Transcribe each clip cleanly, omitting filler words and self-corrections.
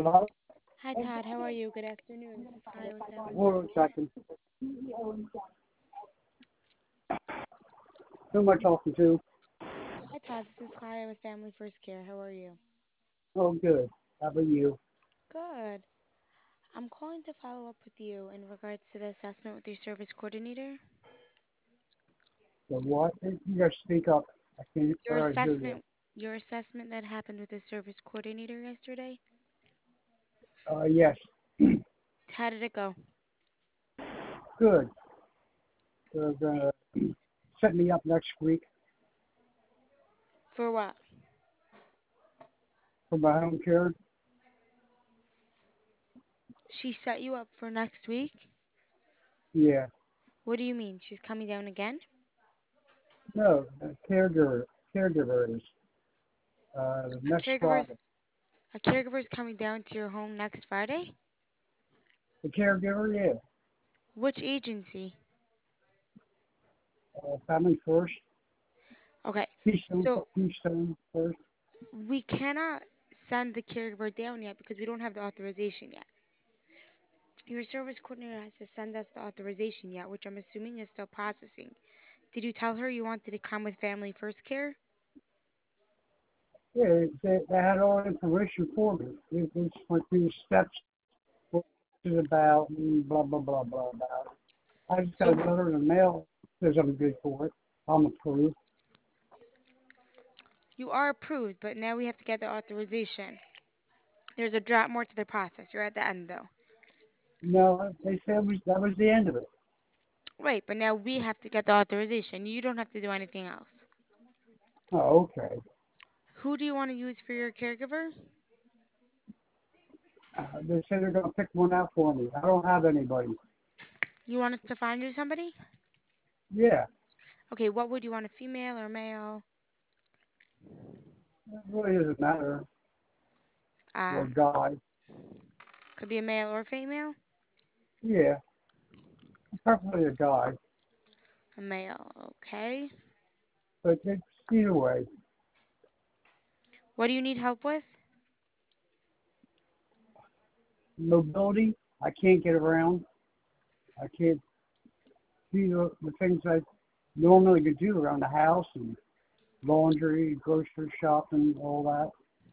Hello? Hi Todd, how are you? Good afternoon. This is Kaya with Family First Hold on a Care. second. Who am I talking to? Hi Todd, this is Kaya with Family First Care. How are you? Oh, good. How about you? Good. I'm calling to follow up with you in regards to the assessment with your service coordinator. The what? You gotta speak up. I can't Your barely hear you. assessment your assessment that happened with the service coordinator yesterday. Yes. How did it go? Good. They're gonna set me up next week For what? for my home care. She set you up for next week? Yeah. What do you mean? She's coming down again? No, caregivers. A Next caregiver's Friday. a caregiver's coming down to your home next Friday? The caregiver, yeah. Which agency? Family first. Okay. Keystone, So Keystone first. we cannot send the caregiver down yet because we don't have the authorization yet. Your service coordinator has to send us the authorization yet, which I'm assuming is still processing. Did you tell her you wanted to come with Family First Care? Yeah, they had all the information for me. They just went through the steps, what it's about, and blah, blah, blah, blah, blah. I just got a So letter in the mail says I'm good for it. I'm approved. you are approved, but now we have to get the authorization. There's a drop more to the process. You're at the end though. No, they said that was the end of it. Right, but now we have to get the authorization. You don't have to do anything else. Oh, okay. Who do you want to use for your caregiver? They said they're going to pick one out for me. I don't have anybody. You want us to find you somebody? Yeah, Okay, what would you want, a female or male? it really doesn't matter. Or Um, guy. could be a male or female? Yeah, preferably a guy. A male, okay. But it's either way. What do you need help with? Mobility, I can't get around. I can't do the things I normally could do around the house and laundry, grocery shopping, all that.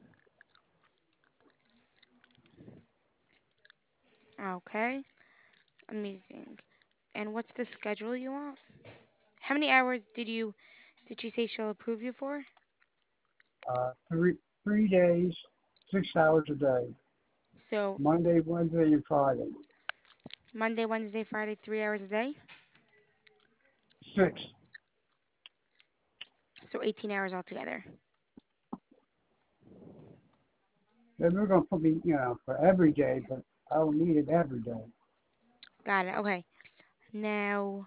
Okay, amazing. And what's the schedule you want? How many hours did she say she'll approve you for? Three days, 6 hours a day. So Monday, Wednesday, and Friday. Monday, Wednesday, Friday, 3 hours a day. Six. So 18 hours altogether. Then they're going to put me, for every day, but I don't need it every day. Got it. Okay. Now,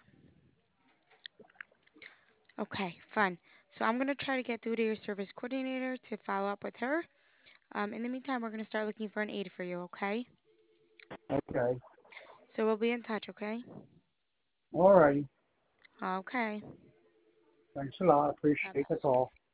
okay, fun. So I'm gonna try to get through to your service coordinator to follow up with her. In the meantime, we're gonna start looking for an aide for you. Okay. Okay. So we'll be in touch. Okay. All righty. Okay. Thanks a lot. Bye Appreciate the bye. call.